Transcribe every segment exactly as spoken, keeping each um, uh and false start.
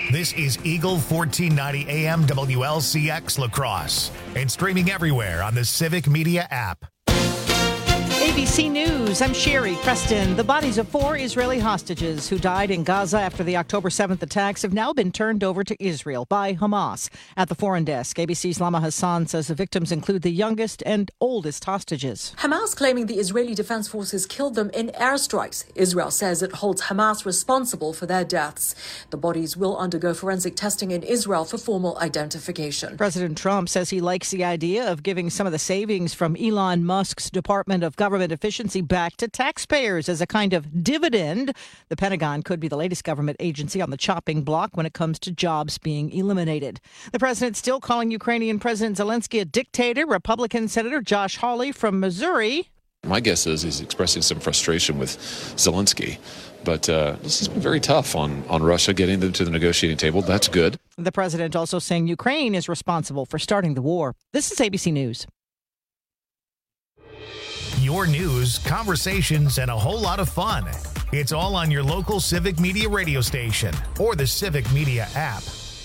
This is Eagle fourteen ninety A M W L C X La Crosse and streaming everywhere on the Civic Media app. A B C News, I'm Sherry Preston. The bodies of four Israeli hostages who died in Gaza after the October seventh attacks have now been turned over to Israel by Hamas. At the foreign desk, A B C's Lama Hassan says the victims include the youngest and oldest hostages. Hamas claiming the Israeli Defense Forces killed them in airstrikes. Israel says it holds Hamas responsible for their deaths. The bodies will undergo forensic testing in Israel for formal identification. President Trump says he likes the idea of giving some of the savings from Elon Musk's Department of Government efficiency back to taxpayers as a kind of dividend. The Pentagon could be the latest government agency on the chopping block when it comes to jobs being eliminated. The president still calling Ukrainian President Zelensky a dictator. Republican Senator Josh Hawley from Missouri. My guess is he's expressing some frustration with Zelensky. But uh, this has been very tough on, on Russia getting them to the negotiating table. That's good. The president also saying Ukraine is responsible for starting the war. This is A B C News. Your news, conversations, and a whole lot of fun. It's all on your local Civic Media radio station or the Civic Media app.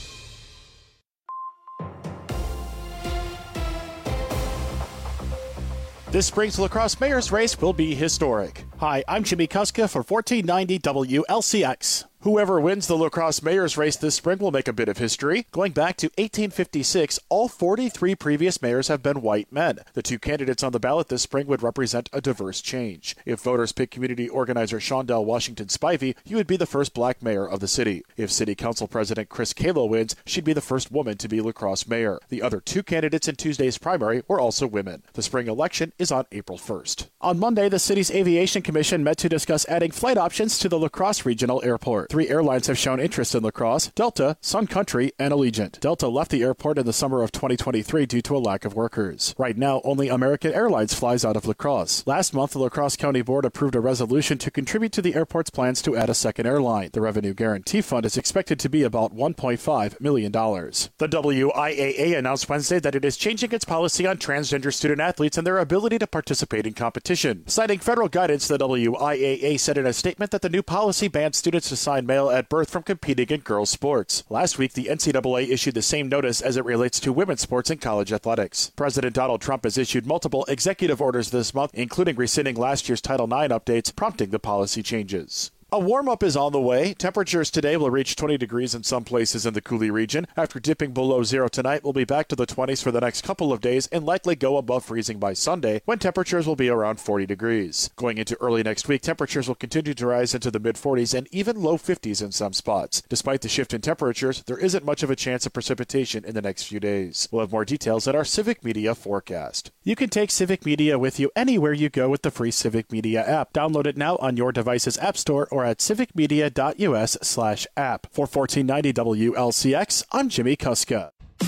This spring's La Crosse Mayor's race will be historic. Hi, I'm Jimmy Kuska for fourteen ninety W L C X. Whoever wins the La Crosse Mayor's race this spring will make a bit of history. Going back to eighteen fifty-six, all forty-three previous mayors have been white men. The two candidates on the ballot this spring would represent a diverse change. If voters pick community organizer Shondell Washington Spivey, he would be the first black mayor of the city. If City Council President Chris Kalo wins, she'd be the first woman to be La Crosse mayor. The other two candidates in Tuesday's primary were also women. The spring election is on April first. On Monday, the city's Aviation Commission met to discuss adding flight options to the La Crosse Regional Airport. Three airlines have shown interest in La Crosse: Delta, Sun Country, and Allegiant. Delta left the airport in the summer of twenty twenty-three due to a lack of workers. Right now, only American Airlines flies out of La Crosse. Last month, the La Crosse County Board approved a resolution to contribute to the airport's plans to add a second airline. The Revenue Guarantee Fund is expected to be about one point five million dollars. The W I A A announced Wednesday that it is changing its policy on transgender student athletes and their ability to participate in competition. Citing federal guidance, the W I A A said in a statement that the new policy bans students assigned male at birth from competing in girls' sports. Last week, the N C double A issued the same notice as it relates to women's sports and college athletics. President Donald Trump has issued multiple executive orders this month, including rescinding last year's Title nine updates, prompting the policy changes. A warm-up is on the way. Temperatures today will reach twenty degrees in some places in the Coulee region. After dipping below zero tonight, we'll be back to the twenties for the next couple of days and likely go above freezing by Sunday, when temperatures will be around forty degrees. Going into early next week, temperatures will continue to rise into the mid-forties and even low fifties in some spots. Despite the shift in temperatures, there isn't much of a chance of precipitation in the next few days. We'll have more details at our Civic Media forecast. You can take Civic Media with you anywhere you go with the free Civic Media app. Download it now on your device's app store or at civicmedia.us slash app. For fourteen ninety W L C X, I'm Jimmy Kuska.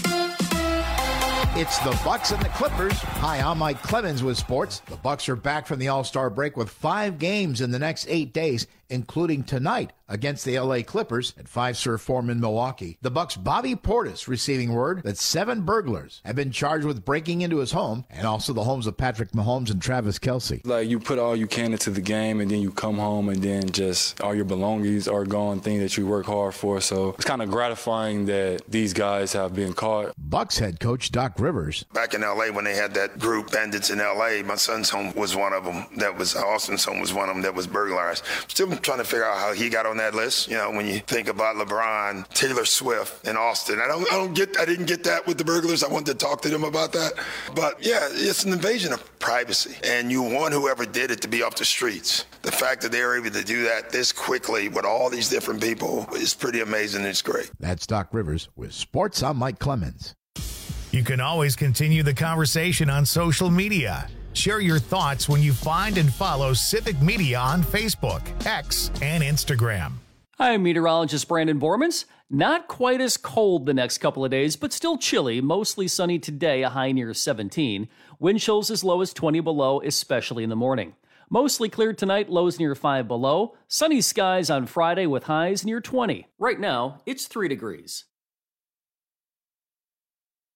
It's the Bucks and the Clippers. Hi, I'm Mike Clemens with sports. The Bucks are back from the All-Star break with five games in the next eight days, including tonight against the L A Clippers at Five Surf Forum in Milwaukee. The Bucks' Bobby Portis receiving word that seven burglars have been charged with breaking into his home and also the homes of Patrick Mahomes and Travis Kelce. Like, you put all you can into the game and then you come home and then just all your belongings are gone, things that you work hard for. So it's kind of gratifying that these guys have been caught. Bucks head coach Doc Rivers. Back in L A when they had that group, Bandits in L A, my son's home was one of them. That was Austin's home was one of them that was burglarized. Still trying to figure out how he got on that list. You know, when you think about LeBron, Taylor Swift, and Austin, I don't, I don't get, I didn't get that with the burglars. I wanted to talk to them about that. But yeah, it's an invasion of privacy, and you want whoever did it to be off the streets. The fact that they were able to do that this quickly with all these different people is pretty amazing. It's great. That's Doc Rivers with sports. I'm Mike Clemens. You can always continue the conversation on social media. Share your thoughts when you find and follow Civic Media on Facebook, X, and Instagram. Hi, meteorologist Brandon Bormans. Not quite as cold the next couple of days, but still chilly. Mostly sunny today, a high near seventeen. Wind chills as low as twenty below, especially in the morning. Mostly clear tonight, lows near five below. Sunny skies on Friday with highs near twenty. Right now, it's three degrees.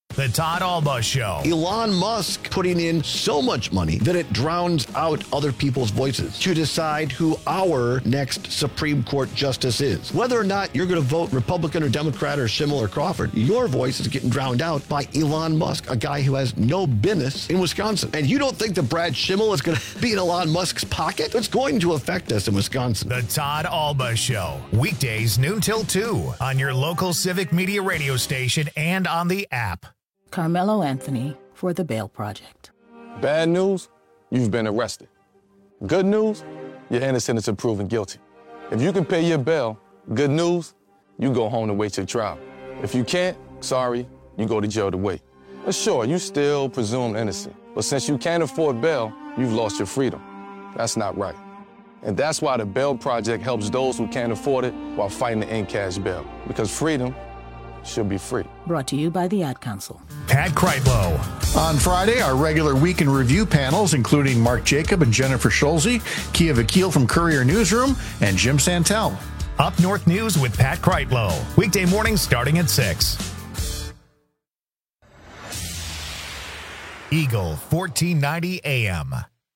The Todd Alba Show. Elon Musk putting in so much money that it drowns out other people's voices to decide who our next Supreme Court justice is. Whether or not you're going to vote Republican or Democrat or Schimmel or Crawford, your voice is getting drowned out by Elon Musk, a guy who has no business in Wisconsin. And you don't think that Brad Schimmel is going to be in Elon Musk's pocket? It's going to affect us in Wisconsin. The Todd Alba Show. Weekdays noon till two on your local Civic Media radio station and on the app. Carmelo Anthony for the Bail Project. Bad news, you've been arrested. Good news, you're innocent until proven guilty. If you can pay your bail, good news, you go home to wait your trial. If you can't, sorry, you go to jail to wait. But sure, you still presumed innocent. But since you can't afford bail, you've lost your freedom. That's not right. And that's why the Bail Project helps those who can't afford it while fighting to end cash bail. Because freedom should be free. Brought to you by the Ad Council. Pat Kreitlow. On Friday, our regular Week in Review panels, including Mark Jacob and Jennifer Schulze, Kia Vakil from Courier Newsroom, and Jim Santel. Up North News with Pat Kreitlow. Weekday mornings starting at six. Eagle fourteen ninety A M.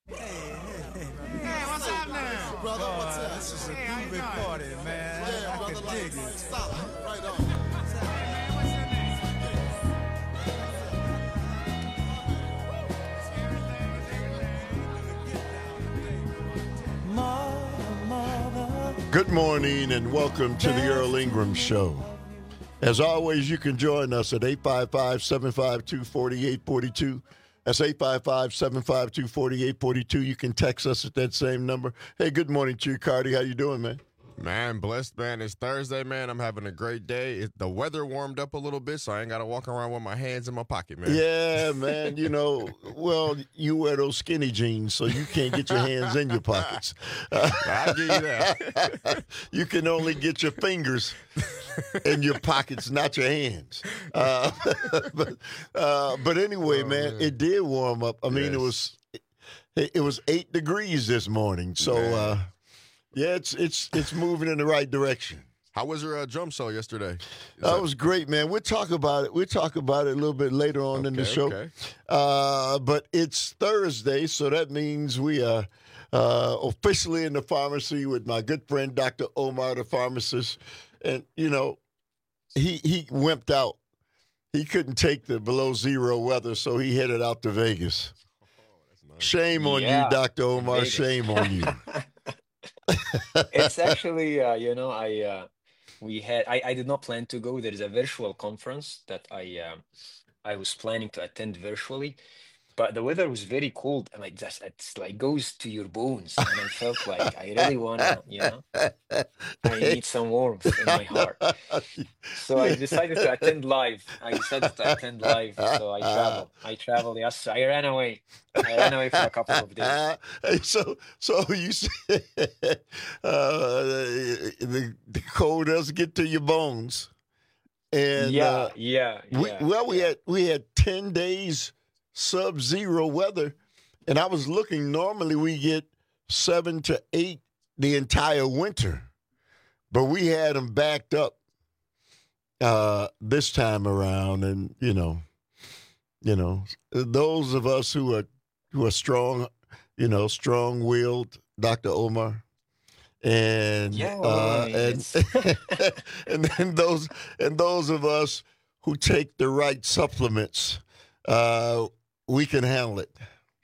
Good morning and welcome to the Earl Ingram Show. As always, you can join us at eight five five, seven five two, four eight four two. That's eight five five, seven five two, four eight four two. You can text us at that same number. Hey, good morning to you, Cardi. How you doing, man? Man, blessed, man. It's Thursday, man. I'm having a great day. It, the weather warmed up a little bit, so I ain't got to walk around with my hands in my pocket, man. Yeah, man. You know, well, you wear those skinny jeans, so you can't get your hands in your pockets. Uh, I'll give you that. You can only get your fingers in your pockets, not your hands. Uh, but, uh, but anyway, oh, man, man, it did warm up. I mean, yes. it was it, it was eight degrees this morning, so uh, yeah, it's it's it's moving in the right direction. How was your uh, drum show yesterday? Is that, that was great, man. We'll talk about it. We'll talk about it a little bit later on okay, in the show. Okay. Uh, but it's Thursday, so that means we are uh, officially in the pharmacy with my good friend Doctor Omar, the pharmacist. And, you know, he he wimped out. He couldn't take the below zero weather, so he headed out to Vegas. Oh, that's nice. Shame on yeah, you, Doctor Omar. Vegas. Shame on you. It's actually, uh, you know, I uh, we had I, I did not plan to go. There is a virtual conference that I uh, I was planning to attend virtually, but the weather was very cold, and like just it's like goes to your bones, and I felt like I really wanna, you know, I need some warmth in my heart. So I decided to attend live. I decided to attend live. So I traveled. I traveled. Yes, I ran away. I ran away for a couple of days. So, so you said uh, the the cold does get to your bones, and yeah, uh, yeah, we, yeah. Well, we yeah. had we had ten days sub-zero weather, and I was looking. Normally, we get seven to eight the entire winter, but we had them backed up uh, this time around, and you know, you know, those of us who are who are strong, you know, strong-willed, Doctor Omar, and yeah, uh, I mean, and and then those and those of us who take the right supplements, uh, we can handle it.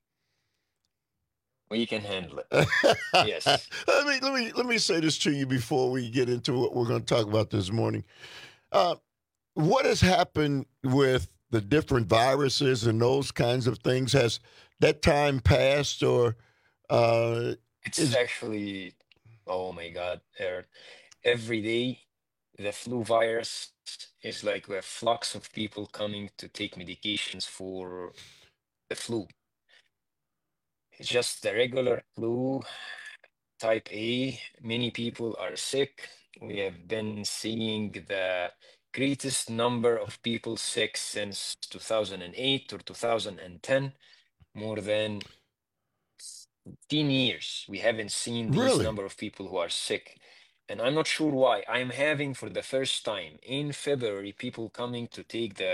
We can handle it. Yes. Let me let me let me say this to you before we get into what we're going to talk about this morning. Uh, what has happened with the different viruses and those kinds of things? Has that time passed, or uh, it's is... actually? Oh my God, Aaron. Every day, the flu virus is like a flux of people coming to take medications for the flu. It's just the regular flu, type A. Many people are sick. We have been seeing the greatest number of people sick since two thousand eight or two thousand ten. More than fifteen years, we haven't seen this Really? number of people who are sick. And I'm not sure why. I'm having for the first time in February people coming to take the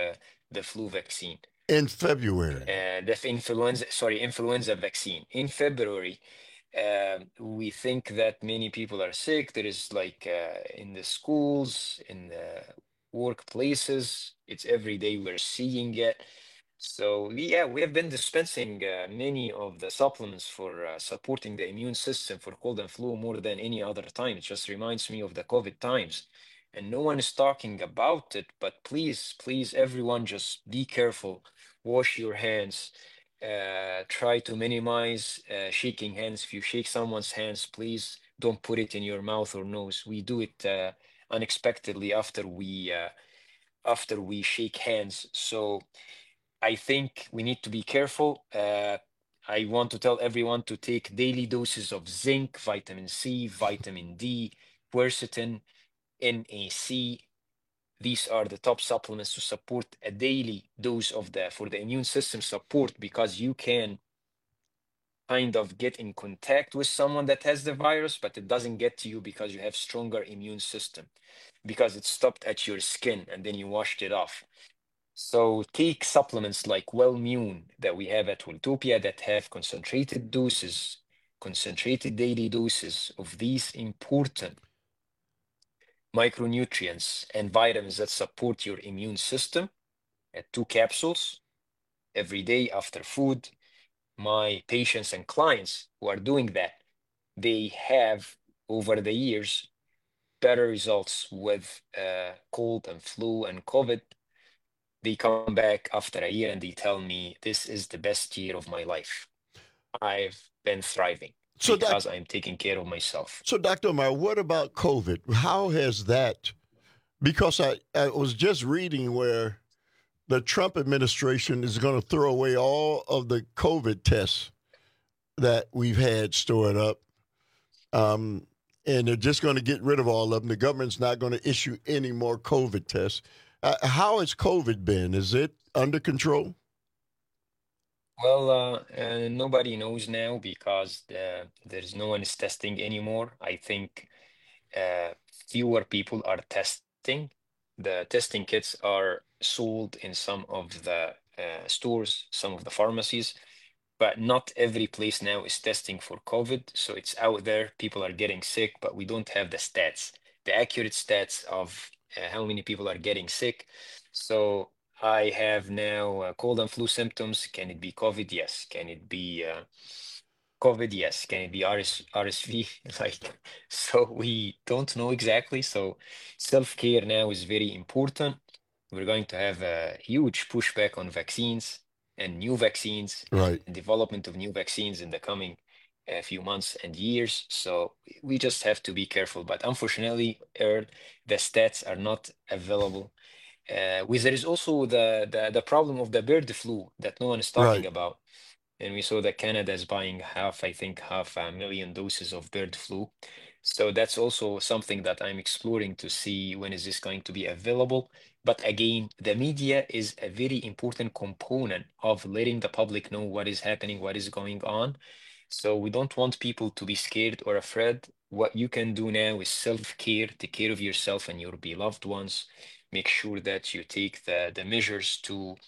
the flu vaccine. In February. Uh, the influenza, sorry, influenza vaccine. In February, uh, we think that many people are sick. There is like uh, in the schools, in the workplaces, it's every day we're seeing it. So yeah, we have been dispensing uh, many of the supplements for uh, supporting the immune system for cold and flu more than any other time. It just reminds me of the COVID times. And no one is talking about it, but please, please, everyone, just be careful. Wash your hands. Uh, try to minimize uh, shaking hands. If you shake someone's hands, please don't put it in your mouth or nose. We do it uh, unexpectedly after we uh, after we shake hands. So I think we need to be careful. Uh, I want to tell everyone to take daily doses of zinc, vitamin C, vitamin D, quercetin, N A C. These are the top supplements to support a daily dose of the for the immune system support, because you can kind of get in contact with someone that has the virus, but it doesn't get to you because you have stronger immune system, because it stopped at your skin and then you washed it off. So take supplements like Wellmune that we have at Welltopia that have concentrated doses, concentrated daily doses of these important micronutrients and vitamins that support your immune system at two capsules every day after food. My patients and clients who are doing that, they have over the years better results with uh, cold and flu and COVID. They come back after a year and they tell me, this is the best year of my life. I've been thriving. So because doc- I'm taking care of myself. So, Doctor Omar, what about COVID? How has that? Because I, I was just reading where the Trump administration is going to throw away all of the COVID tests that we've had stored up, um, and they're just going to get rid of all of them. The government's not going to issue any more COVID tests. Uh, how has COVID been? Is it under control? Well, uh, uh, nobody knows now because the, there's no one is testing anymore. I think uh, fewer people are testing. The testing kits are sold in some of the uh, stores, some of the pharmacies, but not every place now is testing for COVID. So it's out there. People are getting sick, but we don't have the stats, the accurate stats of uh, how many people are getting sick. So I have now uh, cold and flu symptoms. Can it be COVID? Yes. Can it be uh, COVID? Yes. Can it be R S, R S V? Like, so we don't know exactly. So self-care now is very important. We're going to have a huge pushback on vaccines and new vaccines, right, and development of new vaccines in the coming uh, few months and years. So we just have to be careful. But unfortunately, Earl, the stats are not available. Uh, with there is also the, the the problem of the bird flu that no one is talking Right. about, and we saw that Canada is buying half, I think, half a million doses of bird flu. So that's also something that I'm exploring to see when is this going to be available. But again, the media is a very important component of letting the public know what is happening, what is going on. So we don't want people to be scared or afraid. What you can do now is self-care, take care of yourself and your beloved ones. Make sure that you take the, the measures to,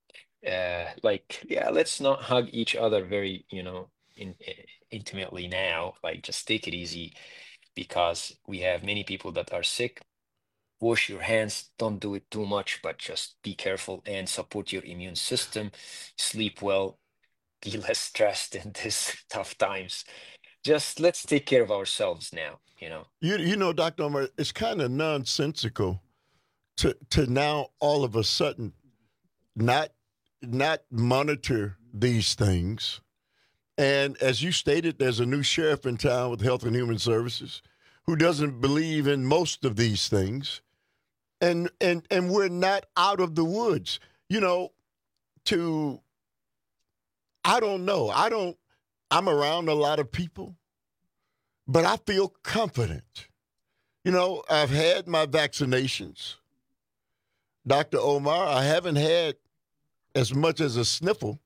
uh, like, yeah, let's not hug each other very, you know, in, in- intimately now. Like, just take it easy because we have many people that are sick. Wash your hands. Don't do it too much, but just be careful and support your immune system. Sleep well. Be less stressed in these tough times. Just let's take care of ourselves now, you know. You you know, Doctor Omar, it's kind of nonsensical to to now all of a sudden not not monitor these things. And as you stated, there's a new sheriff in town with Health and Human Services who doesn't believe in most of these things. And and and we're not out of the woods. You know, to I don't know. I don't I'm around a lot of people, but I feel confident. You know, I've had my vaccinations. Doctor Omar, I haven't had as much as a sniffle.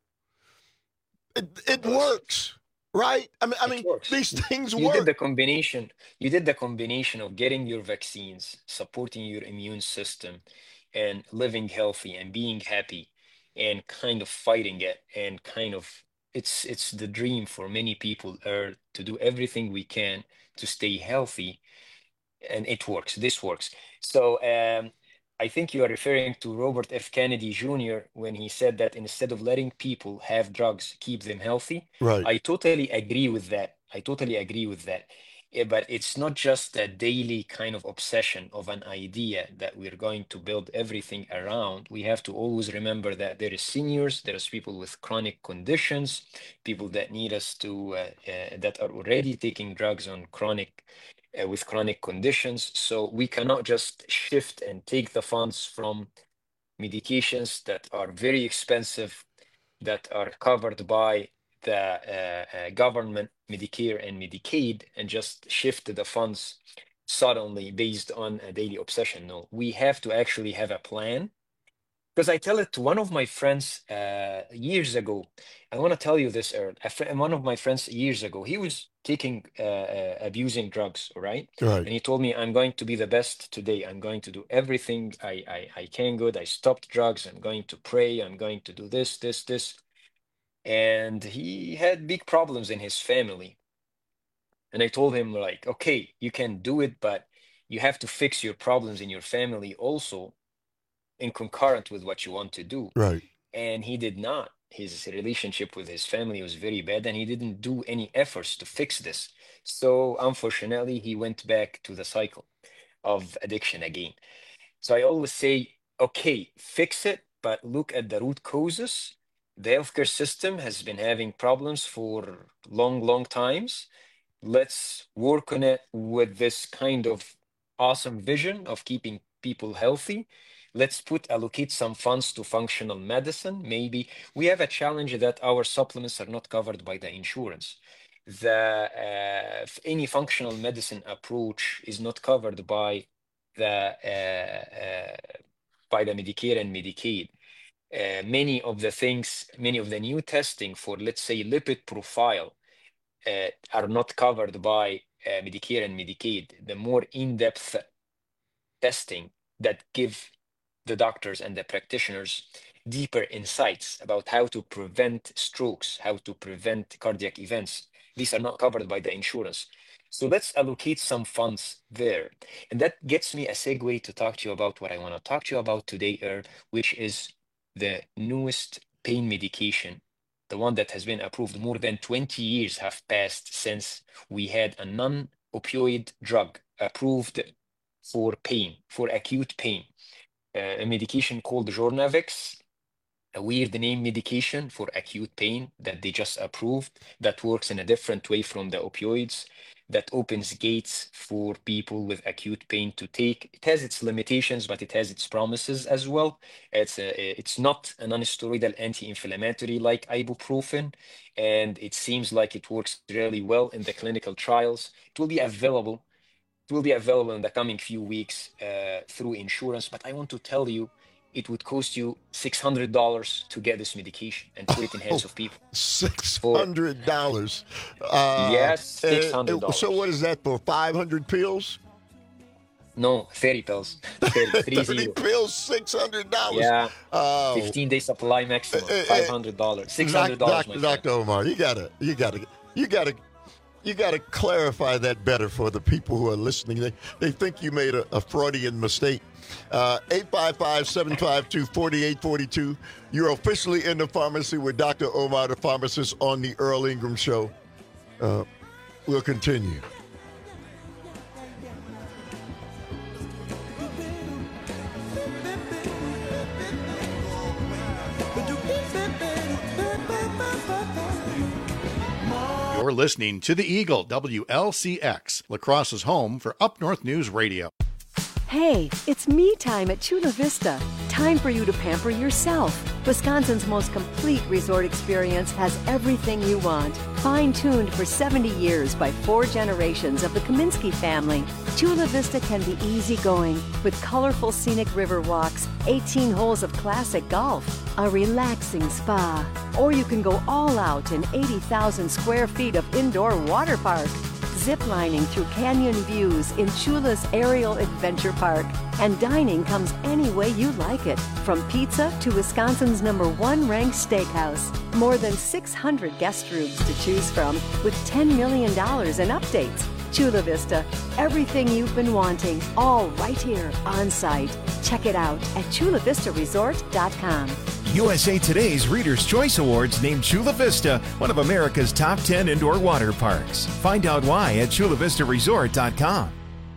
It, it works, right? I mean, I mean, these things You work. did the combination. You did the combination of getting your vaccines, supporting your immune system, and living healthy and being happy and kind of fighting it, and kind of it's it's the dream for many people are to do everything we can to stay healthy, and it works. This works. So um, I think you are referring to Robert F. Kennedy Junior when he said that instead of letting people have drugs, keep them healthy. Right. I totally agree with that. I totally agree with that. Yeah, but it's not just a daily kind of obsession of an idea that we're going to build everything around. We have to always remember that there is seniors, there is people with chronic conditions, people that need us to, uh, uh, that are already taking drugs on chronic, uh, with chronic conditions. So we cannot just shift and take the funds from medications that are very expensive, that are covered by the uh, uh, government, Medicare and Medicaid, and just shift the funds suddenly based on a daily obsession. No, we have to actually have a plan. Because I tell it to one of my friends uh, years ago. I want to tell you this, Earl. A friend, one of my friends years ago, he was taking, uh, uh, abusing drugs, right? Right. And he told me, I'm going to be the best today. I'm going to do everything I, I, I can good. I stopped drugs. I'm going to pray. I'm going to do this, this, this. And he had big problems in his family. And I told him, like, okay, you can do it, but you have to fix your problems in your family also in concurrent with what you want to do. Right. And he did not. His relationship with his family was very bad, and he didn't do any efforts to fix this. So unfortunately, he went back to the cycle of addiction again. So I always say, okay, fix it, but look at the root causes. The healthcare system has been having problems for long, long times. Let's work on it with this kind of awesome vision of keeping people healthy. Let's put allocate some funds to functional medicine. Maybe we have a challenge that our supplements are not covered by the insurance. The uh, any functional medicine approach is not covered by the uh, uh, by the Medicare and Medicaid. Uh, many of the things, many of the new testing for, let's say, lipid profile uh, are not covered by uh, Medicare and Medicaid. The more in-depth testing that give the doctors and the practitioners deeper insights about how to prevent strokes, how to prevent cardiac events. These are not covered by the insurance. So let's allocate some funds there. And that gets me a segue to talk to you about what I want to talk to you about today, Earl, which is the newest pain medication, the one that has been approved. More than twenty years have passed since we had a non-opioid drug approved for pain, for acute pain, uh, a medication called Jornavex, a weird name medication for acute pain that they just approved, that works in a different way from the opioids, that opens gates for people with acute pain to take. It has its limitations, but it has its promises as well. It's a, it's not a non-steroidal anti-inflammatory like ibuprofen, and it seems like it works really well in the clinical trials. It will be available. It will be available in the coming few weeks uh, through insurance. But I want to tell you, it would cost you six hundred dollars to get this medication and put it in hands of people. six hundred dollars. Uh, yes, six hundred dollars. So what is that for, five hundred pills? No, thirty pills. thirty, thirty pills, six hundred dollars. Yeah, uh, fifteen day supply maximum, uh, uh, five hundred dollars, six hundred dollars. Doctor Doctor Omar, you gotta, you gotta, you gotta, you gotta clarify that better for the people who are listening. They, they think you made a, a Freudian mistake. Uh, eight five five, seven five two, four eight four two. You're officially in the pharmacy with Doctor Omar, the pharmacist, on the Earl Ingram Show. Uh, we'll continue. You're listening to The Eagle, W L C X, La Crosse's home for Up North News Radio. Hey, it's me time at Chula Vista. Time for you to pamper yourself. Wisconsin's most complete resort experience has everything you want. Fine-tuned for seventy years by four generations of the Kaminsky family, Chula Vista can be easygoing with colorful scenic river walks, eighteen holes of classic golf, a relaxing spa, or you can go all out in eighty thousand square feet of indoor water park. ziplining through canyon views in Chula's Aerial Adventure Park. And dining comes any way you like it, from pizza to Wisconsin's number one ranked steakhouse. More than six hundred guest rooms to choose from, with ten million dollars in updates. Chula Vista, everything you've been wanting, all right here on site. Check it out at chula vista resort dot com. U S A Today's Reader's Choice Awards named Chula Vista one of America's top ten indoor water parks. Find out why at chula vista resort dot com.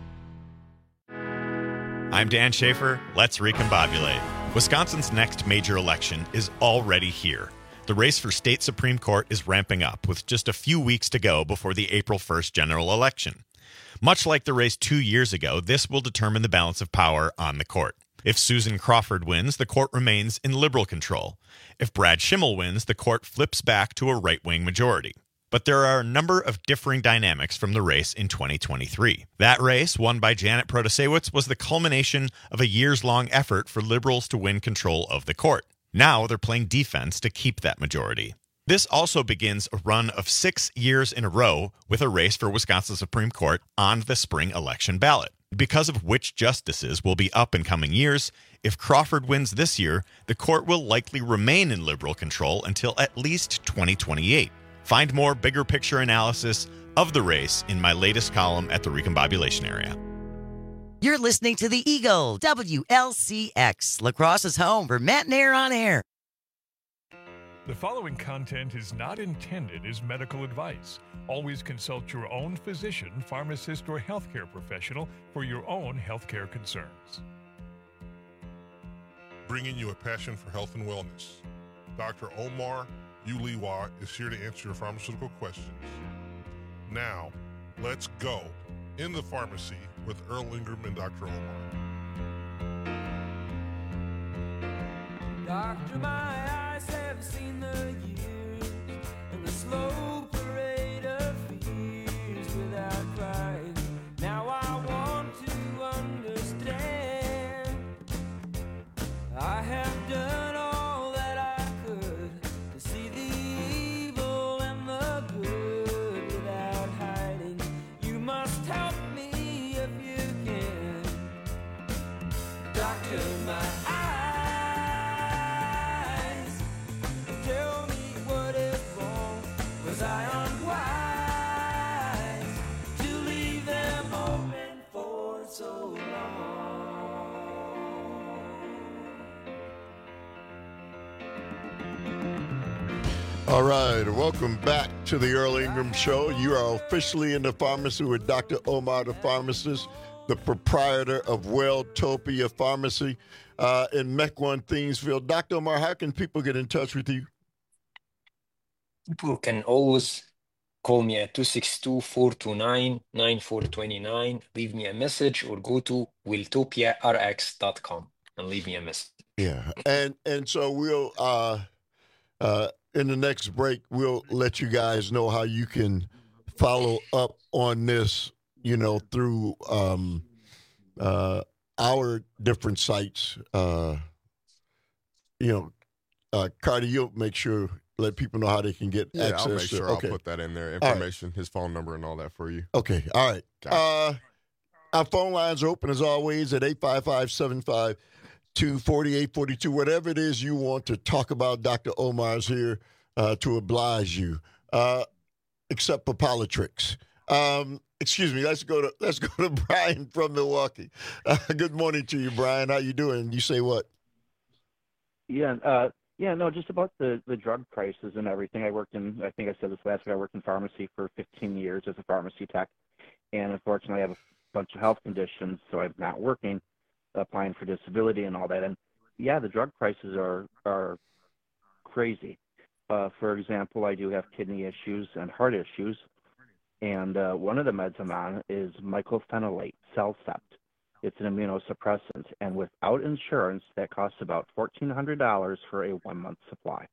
I'm Dan Schaefer. Let's recombobulate. Wisconsin's next major election is already here. The race for state Supreme Court is ramping up, with just a few weeks to go before the April first general election. Much like the race two years ago, this will determine the balance of power on the court. If Susan Crawford wins, the court remains in liberal control. If Brad Schimmel wins, the court flips back to a right-wing majority. But there are a number of differing dynamics from the race in twenty twenty-three. That race, won by Janet Protasiewicz, was the culmination of a years-long effort for liberals to win control of the court. Now they're playing defense to keep that majority. This also begins a run of six years in a row with a race for Wisconsin Supreme Court on the spring election ballot. Because of which justices will be up in coming years, if Crawford wins this year, the court will likely remain in liberal control until at least twenty twenty-eight. Find more bigger picture analysis of the race in my latest column at the Recombobulation Area. You're listening to The Eagle, W L C X, La Crosse's home for Matt and Air on Air. The following content is not intended as medical advice. Always consult your own physician, pharmacist, or healthcare professional for your own healthcare concerns. Bringing you a passion for health and wellness. Doctor Omar Uliwa is here to answer your pharmaceutical questions. Now, let's go in the pharmacy with Earl Ingram and Doctor Omar. Doctor, my eyes have seen the years and the slow parade of fears without crying. Now I want to understand. I have done all that I could to see the evil and the good without hiding. You must help me if you can. Doctor, my eyes tell me what is wrong. Was I unwise to leave them open for so long? All right, welcome back to the Earl Ingram Show. You are officially in the pharmacy with Doctor Omar, the pharmacist, the proprietor of Welltopia Pharmacy uh, in Mequon, Thiensville. Doctor Omar, how can people get in touch with you? People can always call me at two six two, four two nine, nine four two nine, leave me a message, or go to welltopia r x dot com and leave me a message. Yeah, and and so we'll uh, uh, in the next break we'll let you guys know how you can follow up on this, you know, through um, uh, our different sites. Uh, you know, uh, Carter, you'll make sure let people know how they can get Yeah, access. I'll make to, sure okay. I'll put that in there. All right. Information, his phone number, and all that for you. Okay, all right. Gotcha. Uh, our phone lines are open as always at eight five five, seven five two, four eight four two. Whatever it is you want to talk about, Doctor Omar's here uh, to oblige you, uh, except for politics. Um, excuse me. Let's go to let's go to Brian from Milwaukee. Uh, good morning to you, Brian. How you doing? You say what? Yeah, uh, yeah, no, just about the, the drug prices and everything. I worked in, I think I said this last week, I worked in pharmacy for fifteen years as a pharmacy tech. And unfortunately, I have a bunch of health conditions, so I'm not working, applying for disability and all that. And yeah, the drug prices are, are crazy. Uh, for example, I do have kidney issues and heart issues. And uh, one of the meds I'm on is mycophenolate, Cellcept. It's an immunosuppressant, and without insurance, that costs about fourteen hundred dollars for a one-month supply.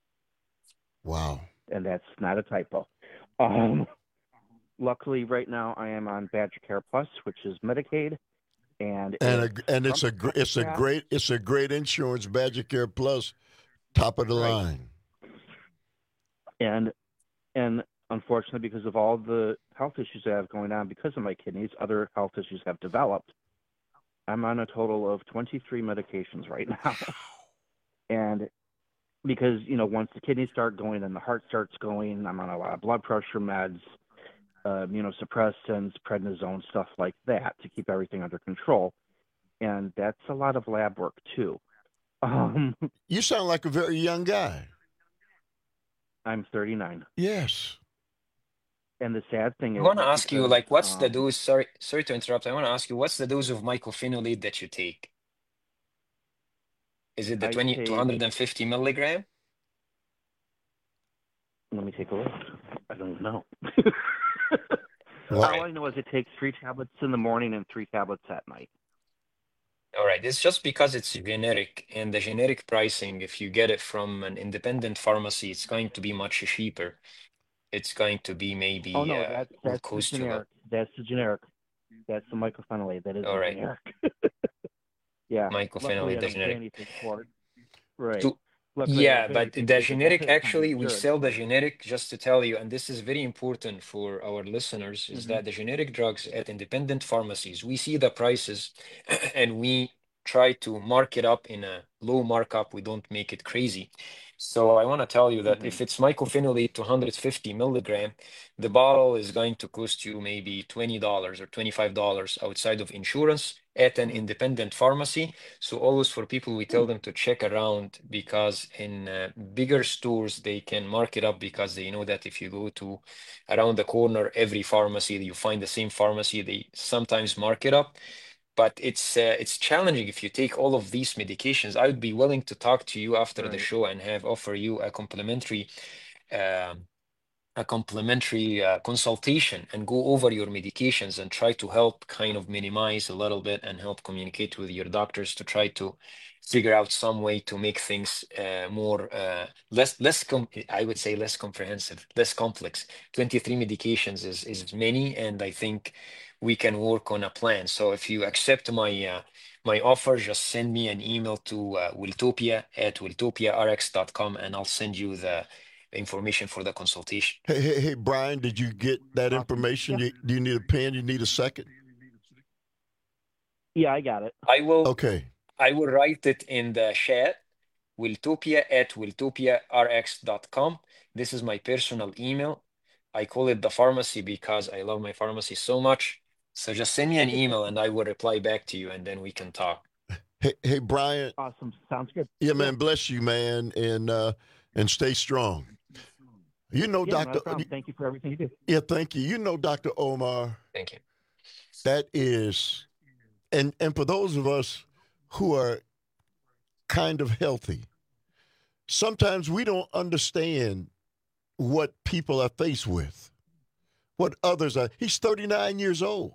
Wow. And that's not a typo. Um, luckily, right now, I am on Badger Care Plus, which is Medicaid, and And it a, and it's a gr- it's a Yeah. great it's a great insurance. Badger Care Plus, top of the Right. line. and and unfortunately, because of all the health issues I have going on because of my kidneys, other health issues have developed. I'm on a total of twenty-three medications right now. And because, you know, once the kidneys start going and the heart starts going, I'm on a lot of blood pressure meds, uh, immunosuppressants, prednisone, stuff like that to keep everything under control. And that's a lot of lab work, too. Um, you sound like a very young guy. I'm thirty-nine. Yes. And the sad thing is, I want to ask you, because, like, what's um, the dose? Sorry, sorry to interrupt. I want to ask you, what's the dose of mycophenolate that you take? Is it the I twenty take- two hundred fifty milligram? Let me take a look. I don't know. All All right. I know is it takes three tablets in the morning and three tablets at night. All right. It's just because it's generic, and the generic pricing, if you get it from an independent pharmacy, it's going to be much cheaper. It's going to be maybe Oh, no, uh, that's, will that's the cost you generic. That's the generic. That's the mycophenolate. That is All the right. generic. Yeah. Mycophenolate, Luckily, I the don't pay generic. anything for it. Right. To- Luckily, I yeah, don't pay but anything the because generic, it's actually, we insurance. sell the generic, just to tell you, and this is very important for our listeners, is Mhm. that the generic drugs at independent pharmacies, we see the prices and we try to mark it up in a low markup. We don't make it crazy. So I want to tell you that if it's mycophenolate two hundred fifty milligram, the bottle is going to cost you maybe twenty dollars or twenty-five dollars outside of insurance at an independent pharmacy. So always for people, we tell them to check around, because in uh, bigger stores, they can mark it up because they know that if you go to around the corner, every pharmacy, you find the same pharmacy, they sometimes mark it up. But it's uh, it's challenging if you take all of these medications. I would be willing to talk to you after the Right. show and have offer you a complimentary um, a complimentary uh, consultation and go over your medications and try to help kind of minimize a little bit and help communicate with your doctors to try to figure out some way to make things uh, more uh, less less com- I would say less comprehensive, less complex. twenty-three medications is is many, and I think we can work on a plan. So if you accept my uh, my offer, just send me an email to uh, wiltopia at wiltopia r x dot com, and I'll send you the information for the consultation. Hey, hey, hey, Brian, did you get that information? You, do you need a pen? You need a second? Yeah, I got it. I will. Okay. I will write it in the chat. Wiltopia at wiltopia r x dot com. This is my personal email. I call it the pharmacy because I love my pharmacy so much. So just send me an email and I will reply back to you, and then we can talk. Hey, hey, Brian. Awesome. Sounds good. Yeah, man. Bless you, man, and uh, and stay strong. You know, Yeah, not a Doctor problem. Thank you for everything you do. Yeah, thank you. You know, Doctor Omar. Thank you. That is, and and for those of us who are kind of healthy, sometimes we don't understand what people are faced with, what others are. He's thirty-nine years old.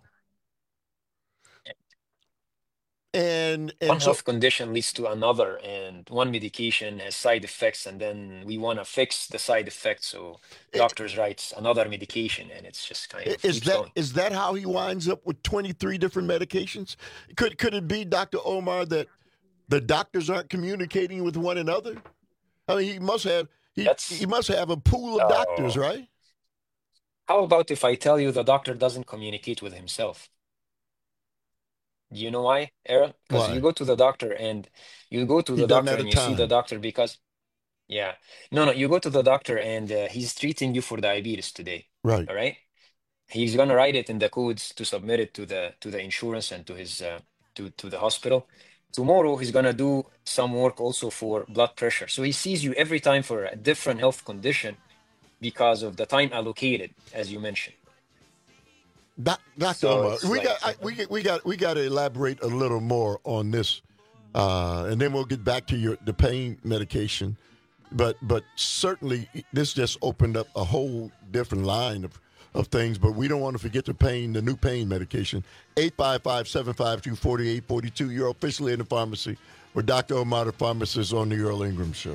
And, and one so, health condition leads to another, and one medication has side effects, and then we want to fix the side effects. So doctors writes another medication, and it's just kind of is keeps that going. is that how he winds up with twenty-three different medications? Could could it be, Doctor Omar, that the doctors aren't communicating with one another? I mean, he must have he, he must have a pool of doctors, Oh. right? How about if I tell you the doctor doesn't communicate with himself? Do you know why, Aaron? Because Why? you go to the doctor and you go to He the doesn't doctor have and the you see the time. doctor because, yeah, no, no, you go to the doctor and uh, he's treating you for diabetes today. Right. All right. He's gonna write it in the codes to submit it to the to the insurance and to his uh, to to the hospital. Tomorrow he's gonna do some work also for blood pressure. So he sees you every time for a different health condition because of the time allocated, as you mentioned. Doc, Doctor So Omar, it's we like- got I, we got- we got we got to elaborate a little more on this, uh, and then we'll get back to your the pain medication. But but certainly this just opened up a whole different line of, of things. But we don't want to forget the pain, the new pain medication. eight five five, seven five two, four eight four two. You're officially in the pharmacy with Doctor Omar, the pharmacist, on the Earl Ingram Show.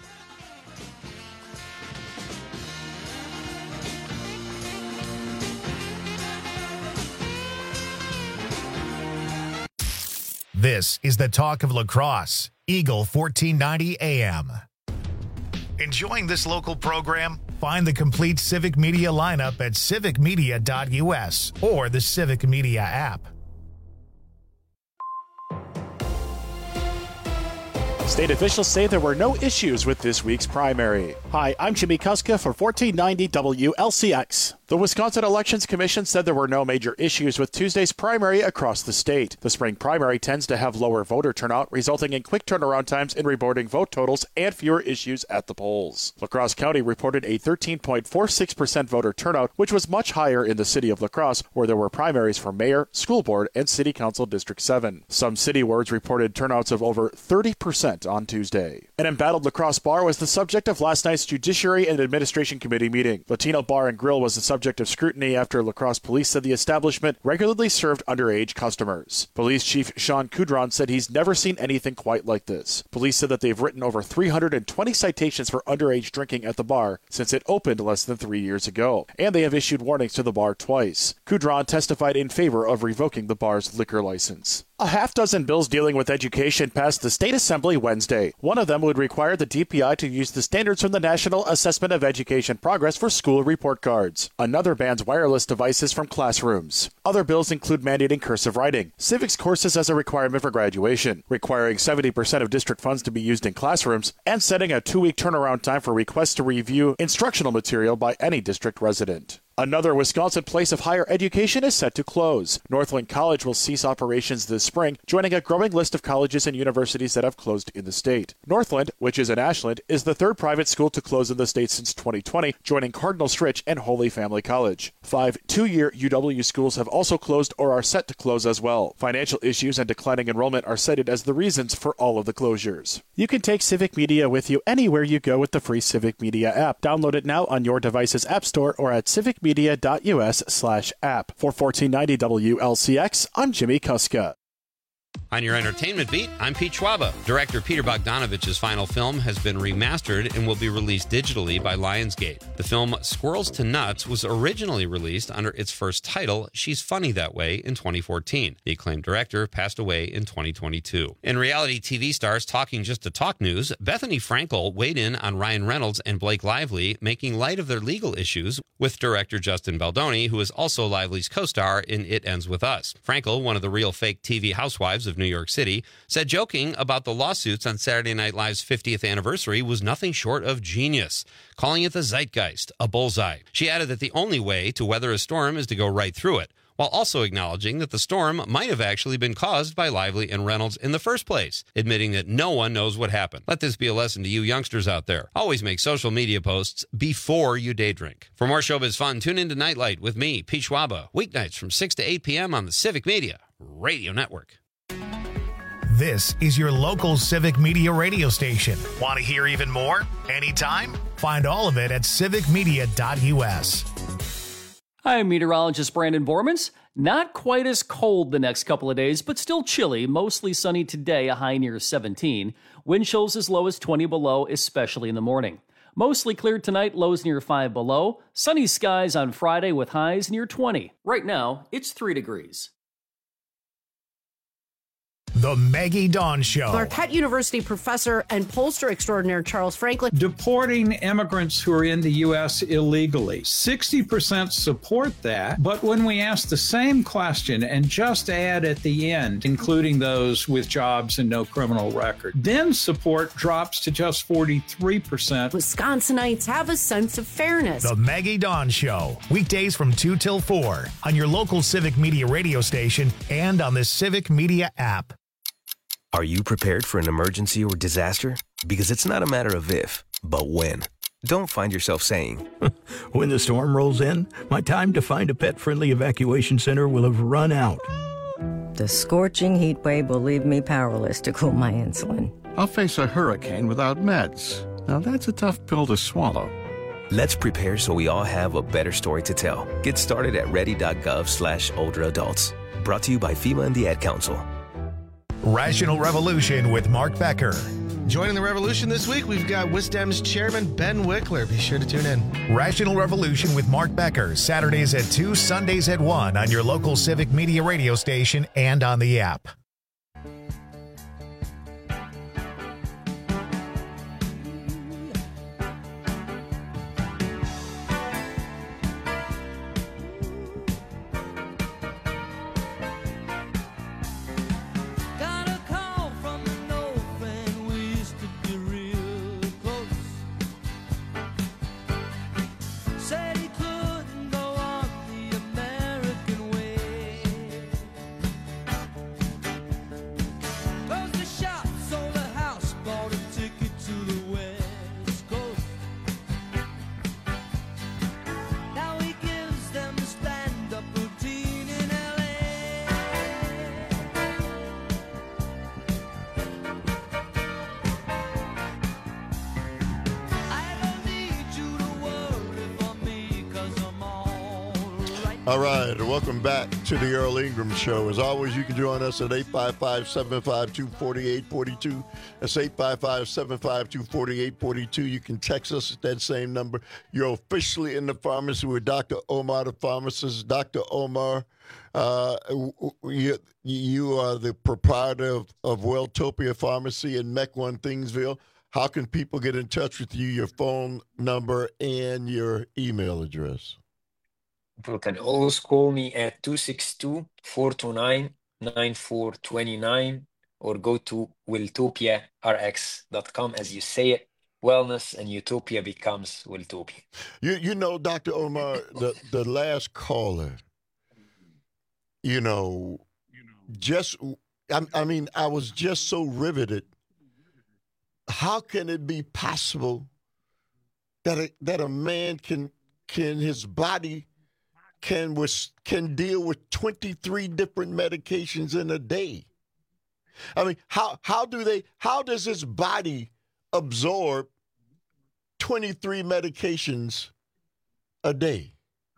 This is the talk of lacrosse, Eagle fourteen ninety A M. Enjoying this local program? Find the complete Civic Media lineup at civic media dot u s or the Civic Media app. State officials say there were no issues with this week's primary. Hi, I'm Jimmy Kuska for fourteen ninety W L C X. The Wisconsin Elections Commission said there were no major issues with Tuesday's primary across the state. The spring primary tends to have lower voter turnout, resulting in quick turnaround times in reporting vote totals and fewer issues at the polls. La Crosse County reported a thirteen point four six percent voter turnout, which was much higher in the city of La Crosse, where there were primaries for mayor, school board, and city council District seven. Some city wards reported turnouts of over thirty percent on Tuesday. An embattled La Crosse bar was the subject of last night's Judiciary and Administration Committee meeting. Latino Bar and Grill was the subject of scrutiny after La Crosse police said the establishment regularly served underage customers. Police Chief Sean Coudron said he's never seen anything quite like this. Police said that they've written over three hundred twenty citations for underage drinking at the bar since it opened less than three years ago, and they have issued warnings to the bar twice. Coudron testified in favor of revoking the bar's liquor license. A half dozen bills dealing with education passed the State Assembly Wednesday. One of them would require the D P I to use the standards from the National Assessment of Education Progress for school report cards. Another bans wireless devices from classrooms. Other bills include mandating cursive writing, civics courses as a requirement for graduation, requiring seventy percent of district funds to be used in classrooms, and setting a two-week turnaround time for requests to review instructional material by any district resident. Another Wisconsin place of higher education is set to close. Northland College will cease operations this spring, joining a growing list of colleges and universities that have closed in the state. Northland, which is in Ashland, is the third private school to close in the state since twenty twenty, joining Cardinal Stritch and Holy Family College. Five two-year U W schools have also closed or are set to close as well. Financial issues and declining enrollment are cited as the reasons for all of the closures. You can take Civic Media with you anywhere you go with the free Civic Media app. Download it now on your device's app store or at civic media dot u s slash app. For fourteen ninety W L C X, I'm Jimmy Kuska. On your entertainment beat, I'm Pete Schwaba. Director Peter Bogdanovich's final film has been remastered and will be released digitally by Lionsgate. The film Squirrels to Nuts was originally released under its first title, She's Funny That Way, in twenty fourteen. The acclaimed director passed away in twenty twenty-two. In reality T V stars talking just to talk news, Bethany Frankel weighed in on Ryan Reynolds and Blake Lively, making light of their legal issues with director Justin Baldoni, who is also Lively's co-star in It Ends With Us. Frankel, one of the real fake T V housewives of New York City, said joking about the lawsuits on Saturday Night Live's fiftieth anniversary was nothing short of genius, calling it the zeitgeist, a bullseye. She added that the only way to weather a storm is to go right through it, while also acknowledging that the storm might have actually been caused by Lively and Reynolds in the first place, admitting that no one knows what happened. Let this be a lesson to you youngsters out there. Always make social media posts before you day drink. For more showbiz fun, tune into Nightlight with me, Pete Schwaba, weeknights from six to eight p.m. on the Civic Media Radio Network. This is your local Civic Media radio station. Want to hear even more? Anytime? Find all of it at civic media dot u s. I'm meteorologist Brandon Bormans. Not quite as cold the next couple of days, but still chilly. Mostly sunny today, a high near seventeen. Wind chills as low as twenty below, especially in the morning. Mostly clear tonight, lows near five below. Sunny skies on Friday with highs near twenty. Right now, it's three degrees. The Maggie Dawn Show. Marquette University professor and pollster extraordinaire Charles Franklin. Deporting immigrants who are in the U S illegally. sixty percent support that, but when we ask the same question and just add at the end, including those with jobs and no criminal record, then support drops to just forty-three percent. Wisconsinites have a sense of fairness. The Maggie Dawn Show. Weekdays from two till four on your local Civic Media radio station and on the Civic Media app. Are you prepared for an emergency or disaster? Because it's not a matter of if, but when. Don't find yourself saying, when the storm rolls in, my time to find a pet-friendly evacuation center will have run out. The scorching heat wave will leave me powerless to cool my insulin. I'll face a hurricane without meds. Now that's a tough pill to swallow. Let's prepare so we all have a better story to tell. Get started at ready.gov slash older adults. Brought to you by FEMA and the Ad Council. Rational Revolution with Mark Becker. Joining the revolution this week, we've got WisDem's chairman, Ben Wickler. Be sure to tune in. Rational Revolution with Mark Becker, Saturdays at two, Sundays at one on your local Civic Media radio station and on the app. All right, welcome back to the Earl Ingram Show. As always, you can join us at eight five five, seven five two, four eight four two. That's eight five five, seven five two, four eight four two. You can text us at that same number. You're officially in the pharmacy with Doctor Omar, the pharmacist. Doctor Omar, uh, you, you are the proprietor of, of Welltopia Pharmacy in Mequon, Thingsville. How can people get in touch with you, your phone number, and your email address? People can always call me at two six two, four two nine, nine four two nine or go to welltopia r x dot com. As you say it, wellness and utopia becomes Welltopia. You you know, Doctor Omar, the, the last caller, you know, just, I, I mean, I was just so riveted. How can it be possible that a, that a man can, can his body can was can deal with twenty-three different medications in a day? I mean, how how do they how does his body absorb twenty-three medications a day?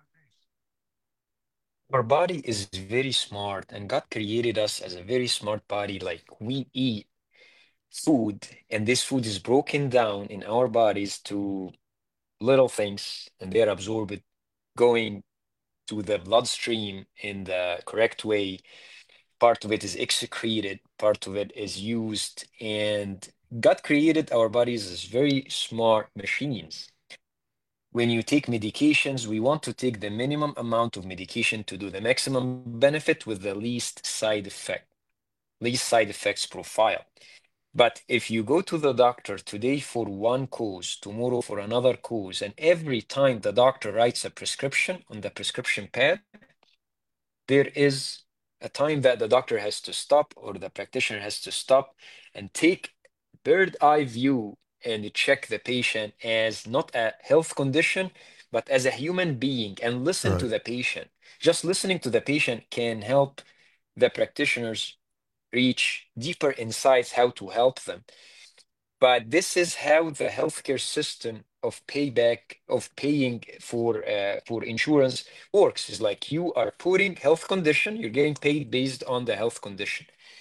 Our body is very smart, and God created us as a very smart body. Like, we eat food, and this food is broken down in our bodies to little things, and they're absorbed, going to the bloodstream in the correct way. Part of it is excreted, part of it is used, and God created our bodies as very smart machines. When you take medications, we want to take the minimum amount of medication to do the maximum benefit with the least side effect, least side effects profile. But if you go to the doctor today for one cause, tomorrow for another cause, and every time the doctor writes a prescription on the prescription pad, there is a time that the doctor has to stop, or the practitioner has to stop and take bird eye view and check the patient as not a health condition, but as a human being, and listen Right. to the patient. Just listening to the patient can help the practitioners reach deeper insights how to help them. But this is how the healthcare system of payback, of paying for uh, for insurance works. Is like, you are putting health condition, you're getting paid based on the health condition.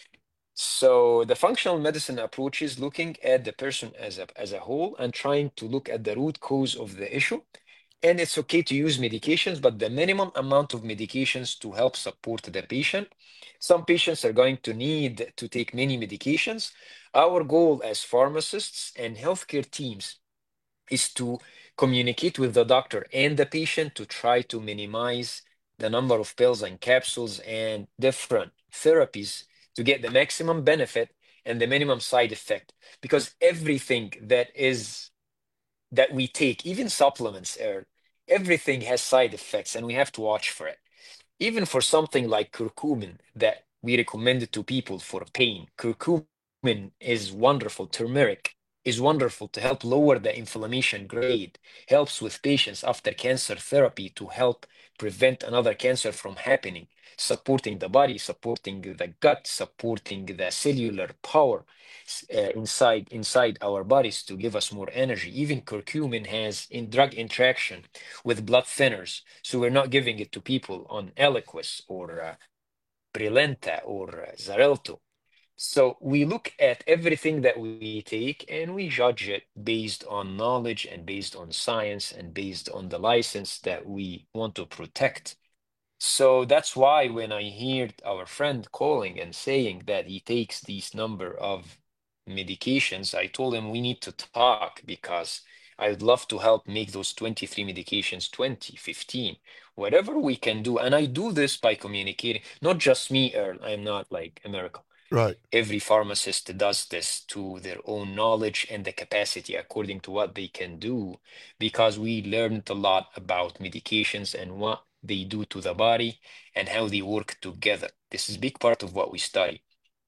So the functional medicine approach is looking at the person as a as a whole and trying to look at the root cause of the issue. And it's okay to use medications, but the minimum amount of medications to help support the patient. Some patients are going to need to take many medications. Our goal as pharmacists and healthcare teams is to communicate with the doctor and the patient to try to minimize the number of pills and capsules and different therapies to get the maximum benefit and the minimum side effect. Because everything that is that we take, even supplements, Aaron, everything has side effects, and we have to watch for it. Even for something like curcumin that we recommend it to people for pain, curcumin is wonderful. Turmeric is wonderful to help lower the inflammation grade, helps with patients after cancer therapy to help prevent another cancer from happening, supporting the body, supporting the gut, supporting the cellular power uh, inside inside our bodies to give us more energy. Even curcumin has in drug interaction with blood thinners, so we're not giving it to people on Eliquis or uh, Brilinta or uh, Xarelto. So we look at everything that we take and we judge it based on knowledge and based on science and based on the license that we want to protect. So that's why when I heard our friend calling and saying that he takes these number of medications, I told him we need to talk, because I would love to help make those twenty-three medications twenty, fifteen, whatever we can do. And I do this by communicating, not just me, Earl. I'm not like a miracle. Right. Every pharmacist does this to their own knowledge and the capacity according to what they can do, because we learned a lot about medications and what they do to the body and how they work together. This is a big part of what we study.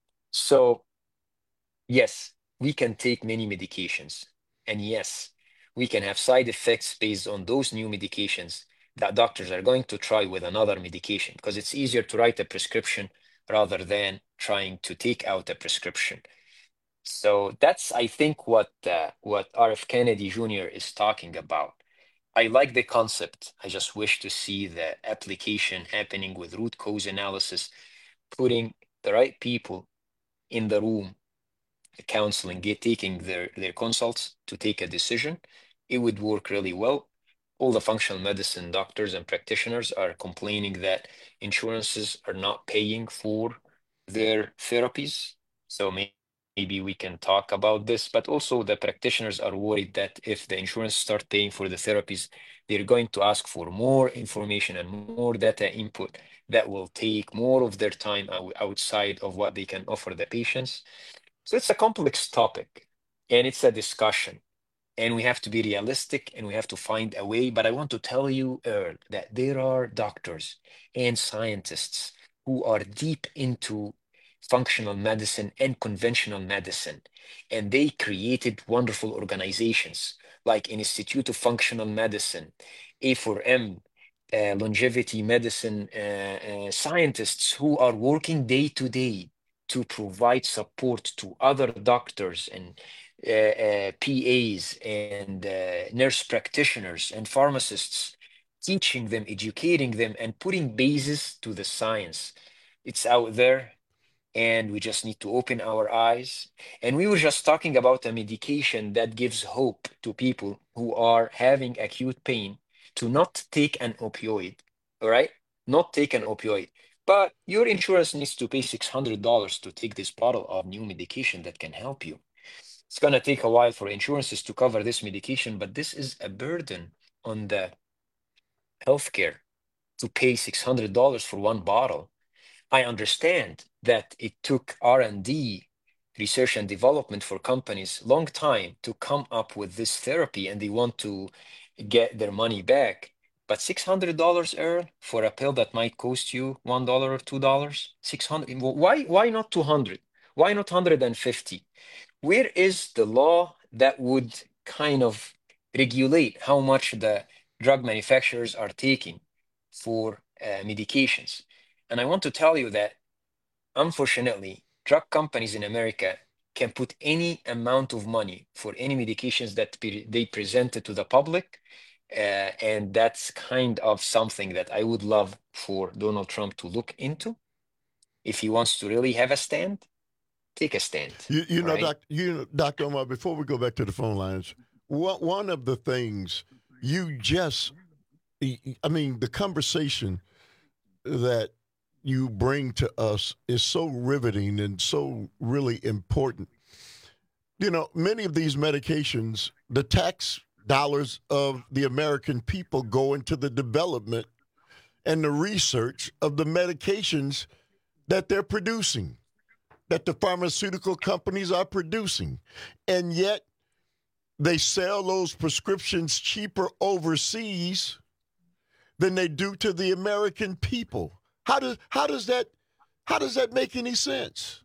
So yes, we can take many medications, and yes, we can have side effects based on those new medications that doctors are going to try with another medication, because it's easier to write a prescription rather than trying to take out a prescription. So that's, I think, what uh, what R F Kennedy Junior is talking about. I like the concept. I just wish to see the application happening with root cause analysis, putting the right people in the room, the counseling, get taking their, their consults to take a decision. It would work really well. All the functional medicine doctors and practitioners are complaining that insurances are not paying for their therapies. So may- maybe we can talk about this, but also the practitioners are worried that if the insurance start paying for the therapies, they're going to ask for more information and more data input that will take more of their time ou- outside of what they can offer the patients. So it's a complex topic and it's a discussion. And we have to be realistic and we have to find a way. But I want to tell you, Earl, that there are doctors and scientists who are deep into functional medicine and conventional medicine. And they created wonderful organizations like Institute of Functional Medicine, A four M, uh, longevity medicine uh, uh, scientists who are working day to day to provide support to other doctors and uh, uh, P As and uh, nurse practitioners and pharmacists, teaching them, educating them, and putting basis to the science. It's out there, and we just need to open our eyes. And we were just talking about a medication that gives hope to people who are having acute pain to not take an opioid, all right? Not take an opioid. But your insurance needs to pay six hundred dollars to take this bottle of new medication that can help you. It's going to take a while for insurances to cover this medication, but this is a burden on the healthcare to pay six hundred dollars for one bottle. I understand that it took R and D, research and development for companies, long time to come up with this therapy, and they want to get their money back. But six hundred dollars, Earl, for a pill that might cost you one dollar or two dollars, six hundred. Why, why not two hundred? Why not one hundred fifty? Where is the law that would kind of regulate how much the drug manufacturers are taking for uh, medications? And I want to tell you that, unfortunately, drug companies in America can put any amount of money for any medications that be, they presented to the public. Uh, and that's kind of something that I would love for Donald Trump to look into. If he wants to really have a stand, take a stand. You, you know, right? doc, you know, Doctor Omar, before we go back to the phone lines, one, one of the things you just, I mean, the conversation that you bring to us is so riveting and so really important. You know, many of these medications, the tax dollars of the American people go into the development and the research of the medications that they're producing, that the pharmaceutical companies are producing. And yet they sell those prescriptions cheaper overseas than they do to the American people. How does how does that how does that make any sense?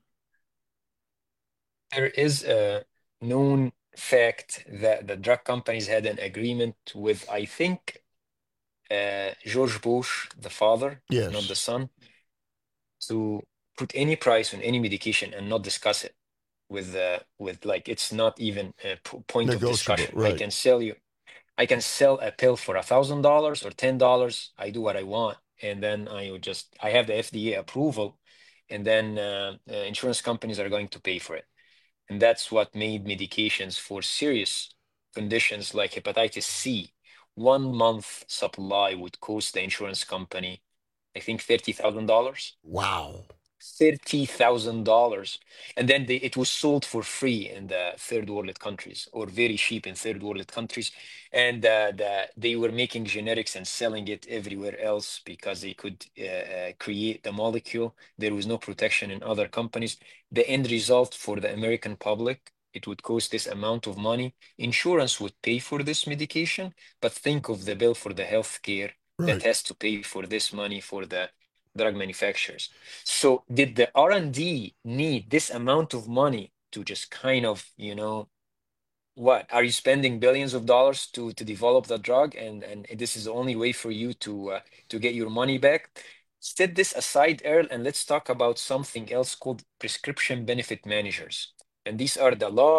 There is a known fact that the drug companies had an agreement with, I think, uh, George Bush, the father, yes. not the son, to put any price on any medication and not discuss it with uh, with like it's not even a p- point of discussion. Right. I can sell you, I can sell a pill for a thousand dollars or ten dollars. I do what I want. And then I would just, I have the F D A approval, and then uh, uh, insurance companies are going to pay for it. And that's what made medications for serious conditions like hepatitis C, one month supply would cost the insurance company, I think, thirty thousand dollars. Wow. thirty thousand dollars. And then they, it was sold for free in the third world countries, or very cheap in third world countries. And uh, the, they were making generics and selling it everywhere else because they could uh, uh, create the molecule. There was no protection in other companies. The end result for the American public, it would cost this amount of money. Insurance would pay for this medication, but think of the bill for the healthcare Right. that has to pay for this money for the drug manufacturers. So did the R and D need this amount of money to just kind of, you know, what, are you spending billions of dollars to to develop the drug, and and this is the only way for you to uh, to get your money back? Set this aside, Earl, and let's talk about something else called prescription benefit managers. And these are the large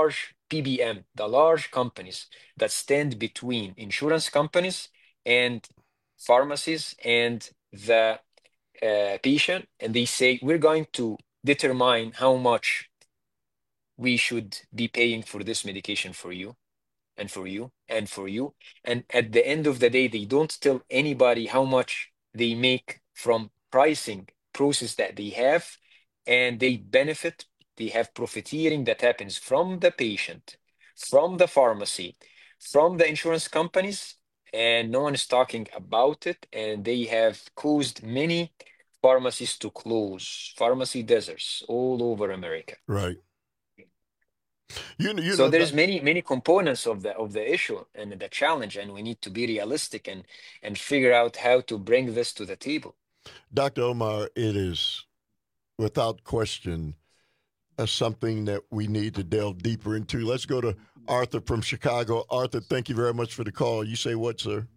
P B M, the large companies that stand between insurance companies and pharmacies and the uh, patient, and they say, we're going to determine how much we should be paying for this medication for you and for you and for you. And at the end of the day, they don't tell anybody how much they make from pricing process that they have, and they benefit. They have profiteering that happens from the patient, from the pharmacy, from the insurance companies, and no one is talking about it. And they have caused many pharmacies to close, pharmacy deserts all over America. Right. You, you so know, there's that, many many components of the of the issue and the challenge, and we need to be realistic and and figure out how to bring this to the table. Doctor Omar, it is without question uh, something that we need to delve deeper into. Let's go to Arthur from Chicago. Arthur, thank you very much for the call. You say what, sir?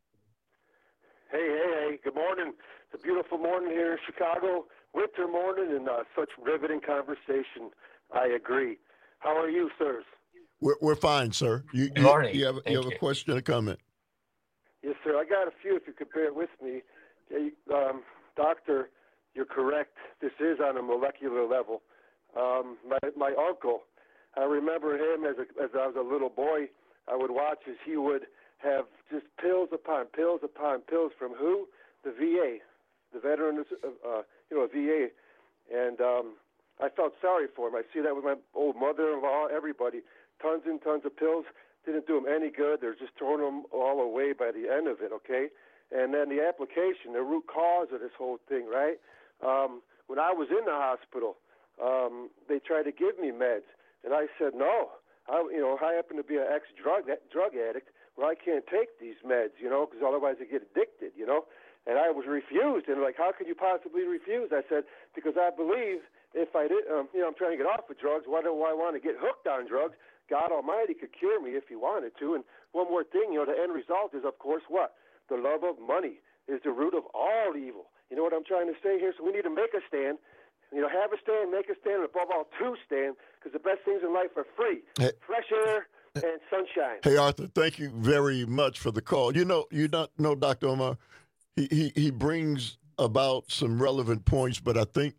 Hey, hey, hey. Good morning. It's a beautiful morning here in Chicago. Winter morning, and uh, such riveting conversation. I agree. How are you, sirs? We're, we're fine, sir. You, Good morning. You, you have, you have you. a question or comment? Yes, sir. I got a few, if you could bear with me. Hey, um, doctor, you're correct. This is on a molecular level. Um, my, my uncle, I remember him as, a, as I was a little boy. I would watch as he would have just pills upon pills upon pills from who? The V A, the Veterans, uh, you know, V A. And um, I felt sorry for him. I see that with my old mother-in-law, everybody. Tons and tons of pills. Didn't do them any good. They're just throwing them all away by the end of it, okay? And then the application, the root cause of this whole thing, right? Um, when I was in the hospital, um, they tried to give me meds. And I said, no. I, you know, I happen to be an ex-drug drug addict where I can't take these meds, you know, because otherwise I get addicted, you know? And I was refused. And, like, how could you possibly refuse? I said, because I believe if I did, um, you know, I'm trying to get off of drugs. Why do I want to get hooked on drugs? God Almighty could cure me if he wanted to. And one more thing, you know, the end result is, of course, what? The love of money is the root of all evil. You know what I'm trying to say here? So we need to make a stand. You know, have a stand, make a stand, and above all, to stand, because the best things in life are free. Hey. Fresh air and sunshine. Hey, Arthur, thank you very much for the call. You know, you don't know Doctor Omar. He, he he brings about some relevant points, but I think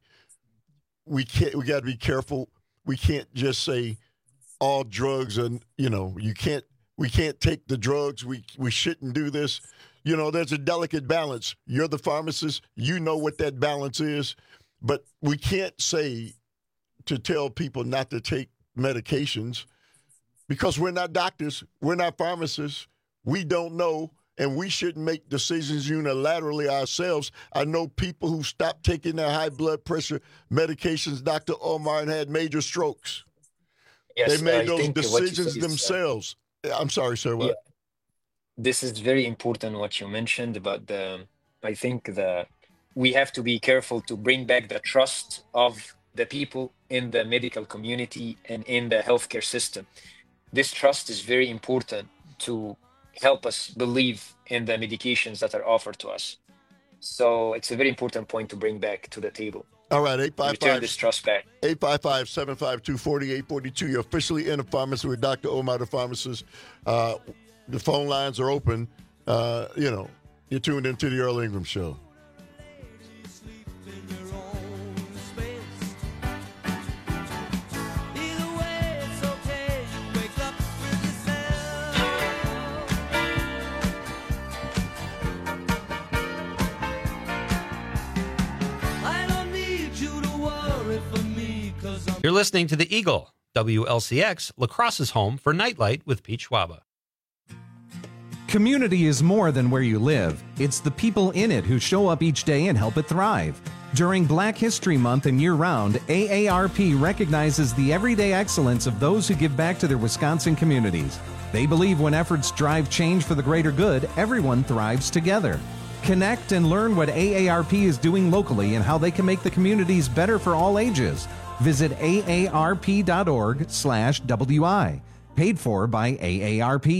we can't. We got to be careful. We can't just say all drugs, and you know, you can't. We can't take the drugs. We we shouldn't do this. You know, there's a delicate balance. You're the pharmacist. You know what that balance is, but we can't say to tell people not to take medications because we're not doctors. We're not pharmacists. We don't know. And we shouldn't make decisions unilaterally ourselves. I know people who stopped taking their high blood pressure medications, Doctor Omar, and had major strokes. Yes, they made I those think what you decisions said is, uh, themselves. I'm sorry, sir. What? Yeah. This is very important what you mentioned about the, I think the, we have to be careful to bring back the trust of the people in the medical community and in the healthcare system. This trust is very important to help us believe in the medications that are offered to us. So it's a very important point to bring back to the table. All right, eight five five Return this trust back. eight five five, seven five two, four eight four two. You're officially in a pharmacy with Doctor Omar, the pharmacist. Uh, the phone lines are open. Uh, you know, you're tuned into the Earl Ingram Show. You're listening to The Eagle, W L C X, La Crosse's home for Nightlight with Pete Schwaba. Community is more than where you live. It's the people in it who show up each day and help it thrive. During Black History Month and year-round, A A R P recognizes the everyday excellence of those who give back to their Wisconsin communities. They believe when efforts drive change for the greater good, everyone thrives together. Connect and learn what A A R P is doing locally and how they can make the communities better for all ages. Visit A A R P dot org slash W I. Paid for by A A R P.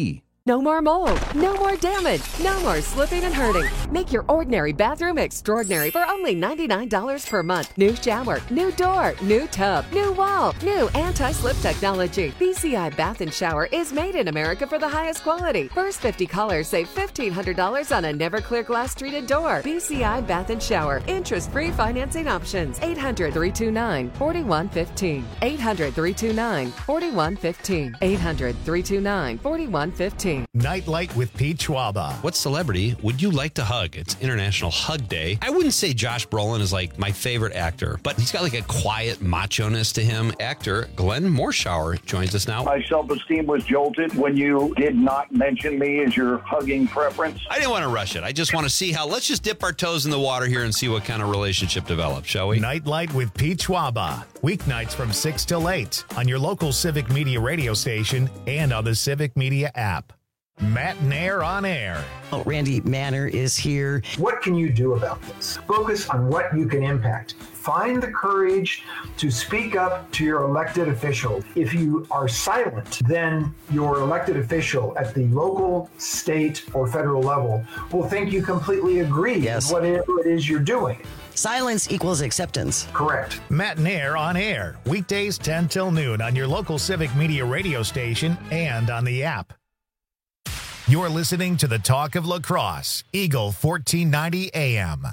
No more mold, no more damage, no more slipping and hurting. Make your ordinary bathroom extraordinary for only ninety-nine dollars per month. New shower, new door, new tub, new wall, new anti-slip technology. B C I Bath and Shower is made in America for the highest quality. First fifty callers save fifteen hundred dollars on a never clear glass treated door. B C I Bath and Shower. Interest-free financing options. eight hundred, three two nine, four one one five. eight hundred, three two nine, four one one five. eight hundred, three two nine, four one one five. Nightlight with Pete Schwaba. What celebrity would you like to hug? It's International Hug Day. I wouldn't say Josh Brolin is like my favorite actor, but he's got like a quiet macho-ness to him. Actor Glenn Morshower joins us now. My self-esteem was jolted when you did not mention me as your hugging preference. I didn't want to rush it. I just want to see how, let's just dip our toes in the water here and see what kind of relationship develops, shall we? Nightlight with Pete Schwaba. Weeknights from six till eight on your local Civic Media radio station and on the Civic Media app. Matt Nair on air. Oh, Randy Manner is here. What can you do about this? Focus on what you can impact. Find the courage to speak up to your elected official. If you are silent, then your elected official at the local, state, or federal level will think you completely agree yes. with whatever it is you're doing. Silence equals acceptance. Correct. Matt Nair on air. Weekdays ten till noon on your local Civic Media radio station and on the app. You're listening to the Talk of La Crosse, Eagle fourteen ninety A M.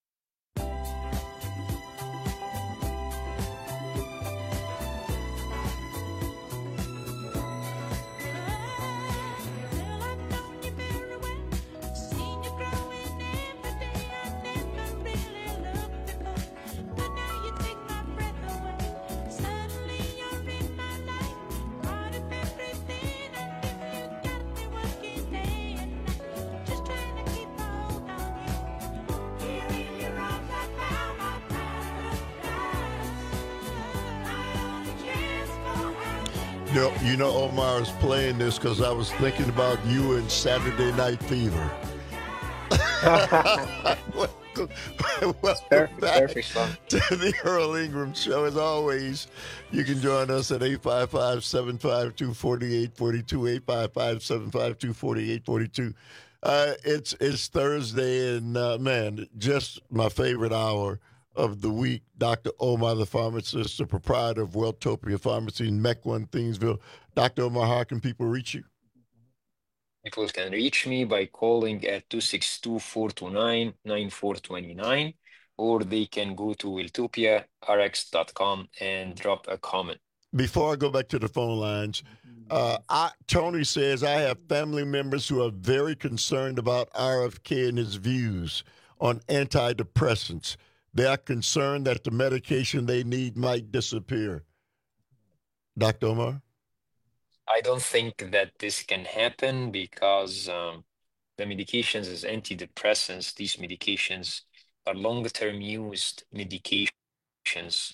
You know, you know, Omar is playing this because I was thinking about you and Saturday Night Fever. Welcome, welcome perfect, back perfect song. to the Earl Ingram Show. As always, you can join us at eight five five, seven five two, four eight four two, eight five five, seven five two, four eight four two. Uh, it's, it's Thursday, and, uh, man, just my favorite hour of the week. Doctor Omar, the pharmacist, the proprietor of Welltopia Pharmacy in Mequon, Thingsville. Doctor Omar, how can people reach you? People can reach me by calling at two six two, four two nine, nine four two nine, or they can go to welltopia r x dot com and drop a comment. Before I go back to the phone lines, uh, I, Tony says I have family members who are very concerned about R F K and his views on antidepressants. They are concerned that the medication they need might disappear. Doctor Omar? I don't think that this can happen because um, the medications as antidepressants, these medications are long-term used medications.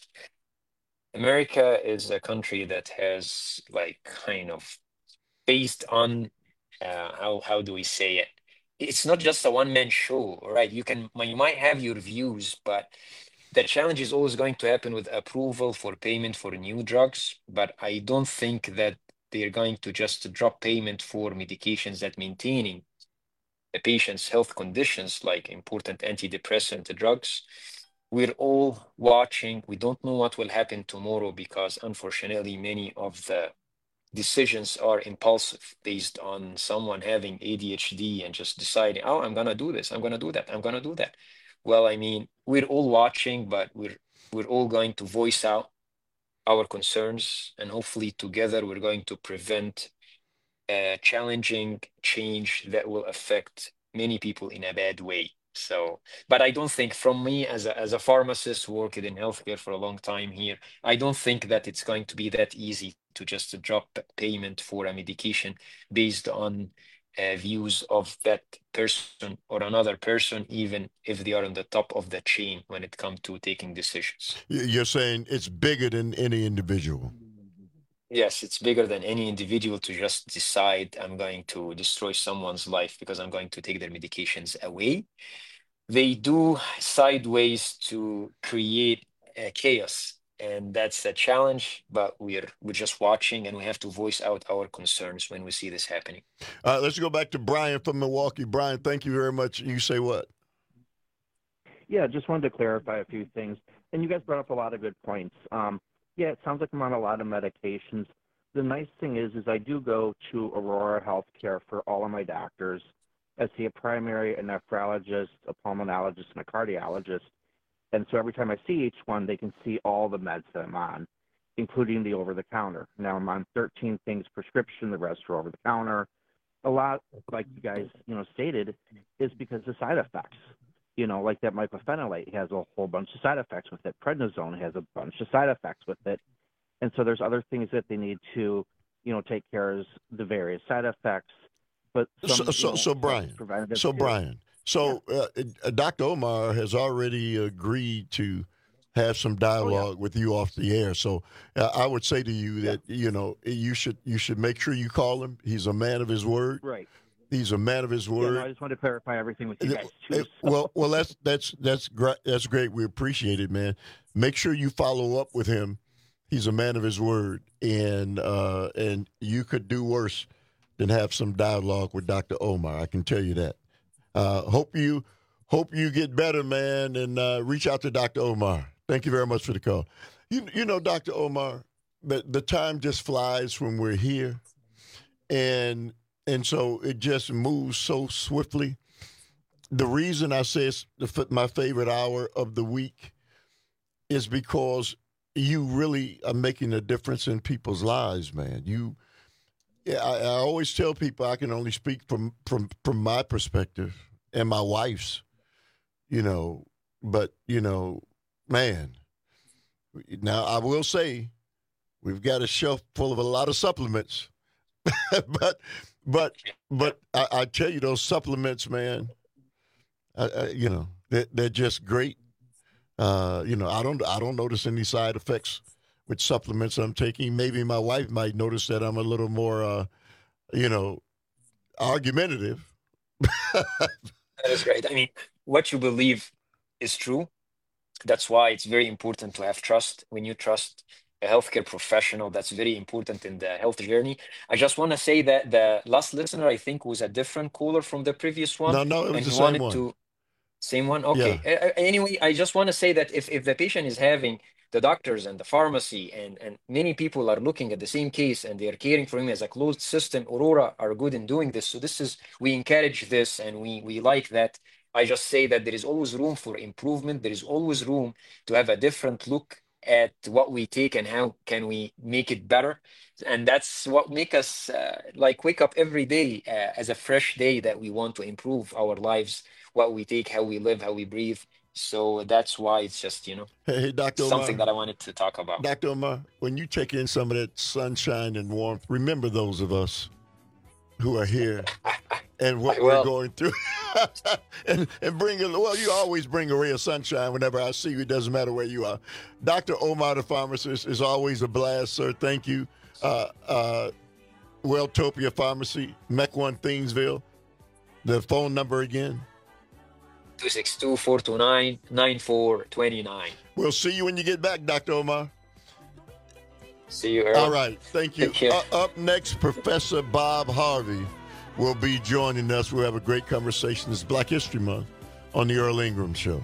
America is a country that has like kind of based on, uh, how, how do we say it? It's not just a one-man show, right? You can, you might have your views, but the challenge is always going to happen with approval for payment for new drugs. But I don't think that they're going to just drop payment for medications that maintaining the patient's health conditions, like important antidepressant drugs. We're all watching. We don't know what will happen tomorrow because unfortunately, many of the decisions are impulsive based on someone having A D H D and just deciding, oh, I'm going to do this, I'm going to do that, I'm going to do that. Well, I mean, we're all watching, but we're we're all going to voice out our concerns, and hopefully together we're going to prevent a challenging change that will affect many people in a bad way. So, but I don't think, from me as a, as a pharmacist who worked in healthcare for a long time here, I don't think that it's going to be that easy to just drop payment for a medication based on uh, views of that person or another person, even if they are on the top of the chain when it comes to taking decisions. You're saying it's bigger than any individual. Yes, it's bigger than any individual to just decide I'm going to destroy someone's life because I'm going to take their medications away. They do sideways to create uh, chaos and that's a challenge, but we're we're just watching, and we have to voice out our concerns when we see this happening. All right, let's go back to Brian from Milwaukee. Brian, thank you very much. You say what? Yeah, just wanted to clarify a few things. And you guys brought up a lot of good points. Um, yeah, it sounds like I'm on a lot of medications. The nice thing is, is I do go to Aurora Healthcare for all of my doctors. I see a primary, a nephrologist, a pulmonologist, and a cardiologist. And so every time I see each one, they can see all the meds that I'm on, including the over-the-counter. Now I'm on thirteen things prescription, the rest are over-the-counter. A lot, like you guys, you know, stated, is because of side effects. You know, like that mycophenolate has a whole bunch of side effects with it. Prednisone has a bunch of side effects with it. And so there's other things that they need to, you know, take care of the various side effects. But some, so, so, you know, so Brian, so too. Brian, so uh, uh, Doctor Omar has already agreed to have some dialogue oh, yeah. with you off the air. So uh, I would say to you that yeah. you know you should you should make sure you call him. He's a man of his word. Right. He's a man of his word. Yeah, no, I just wanted to clarify everything with you guys too. So. Well, well, that's that's that's great. That's great. We appreciate it, man. Make sure you follow up with him. He's a man of his word, and uh, and you could do worse than have some dialogue with Doctor Omar. I can tell you that. Uh, hope you hope you get better, man, and uh, reach out to Doctor Omar. Thank you very much for the call. You you know, Doctor Omar, the the time just flies when we're here, and. And so it just moves so swiftly. The reason I say it's the, my favorite hour of the week is because you really are making a difference in people's lives, man. You, yeah, I, I always tell people I can only speak from, from, from my perspective and my wife's, you know, but, you know, man, now I will say we've got a shelf full of a lot of supplements, but But but I, I tell you, those supplements, man, I, I, you know, they're, they're just great. Uh, you know, I don't I don't notice any side effects with supplements I'm taking. Maybe my wife might notice that I'm a little more, uh, you know, argumentative. That is great. I mean, what you believe is true. That's why it's very important to have trust. When you trust a healthcare professional, that's very important in the health journey. I just want to say that the last listener, I think, was a different caller from the previous one. No, no, it was and the he same wanted one. To, same one? Okay. Yeah. Anyway, I just want to say that if, if the patient is having the doctors and the pharmacy and, and many people are looking at the same case and they are caring for him as a closed system, Aurora are good in doing this. So this is, we encourage this and we, we like that. I just say that there is always room for improvement. There is always room to have a different look at what we take and how can we make it better. And that's what make us uh, like wake up every day uh, as a fresh day that we want to improve our lives, what we take, how we live, how we breathe. So that's why it's just, you know, hey, hey, Doctor something Omar, that I wanted to talk about. Doctor Omar, when you take in some of that sunshine and warmth, remember those of us who are here and what we're going through. and and bring a, well, you always bring a ray of sunshine whenever I see you. It doesn't matter where you are. Doctor Omar, the pharmacist, is always a blast, sir. Thank you. Uh, uh, Welltopia Pharmacy, Mech One, Thingsville. The phone number again? two six two, four two nine, nine four two nine. We'll see you when you get back, Doctor Omar. See you, Earl. All right. Thank you. Take care. Uh, up next, Professor Bob Harvey will be joining us. We'll have a great conversation. It's Black History Month on the Earl Ingram Show.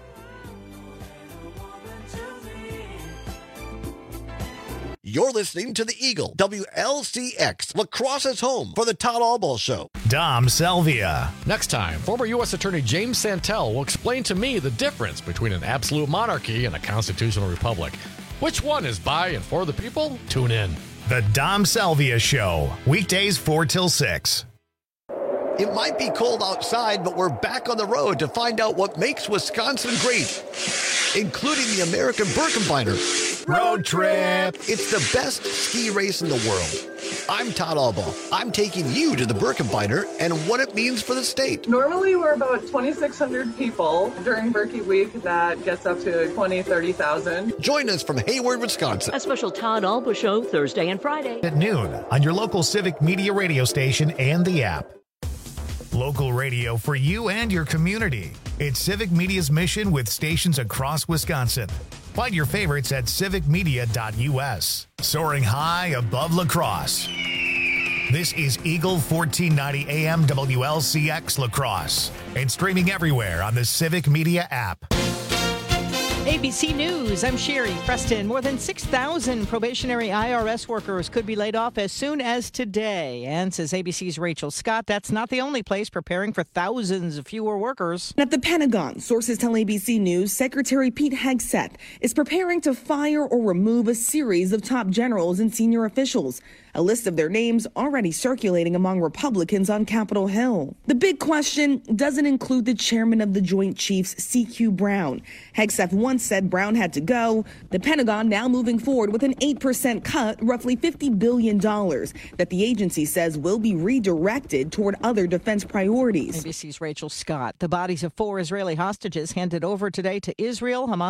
You're listening to the Eagle, W L C X, La Crosse's home for the Todd Albaugh Show. Dom Selvia. Next time, former U S Attorney James Santel will explain to me the difference between an absolute monarchy and a constitutional republic. Which one is by and for the people? Tune in. The Dom Selvia Show, weekdays four till six. It might be cold outside, but we're back on the road to find out what makes Wisconsin great, including the American Birkebeiner Road Trip. It's the best ski race in the world. I'm Todd Albaugh. I'm taking you to the Birkebeiner and what it means for the state. Normally, we're about twenty-six hundred people. During Birkie Week, that gets up to twenty, thirty thousand. Join us from Hayward, Wisconsin. A special Todd Albaugh Show Thursday and Friday at noon on your local Civic Media radio station and the app. Local radio for you and your community. It's Civic Media's mission with stations across Wisconsin. Find your favorites at civic media dot U S. Soaring high above La Crosse. This is Eagle fourteen ninety A M W L C X La Crosse and streaming everywhere on the Civic Media app. A B C News, I'm Sherry Preston. More than six thousand probationary I R S workers could be laid off as soon as today. And says A B C's Rachel Scott, that's not the only place preparing for thousands of fewer workers. At the Pentagon, sources tell A B C News Secretary Pete Hegseth is preparing to fire or remove a series of top generals and senior officials. A list of their names already circulating among Republicans on Capitol Hill. The big question doesn't include the chairman of the Joint Chiefs, C Q Brown. Hegseth once said Brown had to go. The Pentagon now moving forward with an eight percent cut, roughly fifty billion dollars, that the agency says will be redirected toward other defense priorities. A B C's Rachel Scott. The bodies of four Israeli hostages handed over today to Israel. Hamas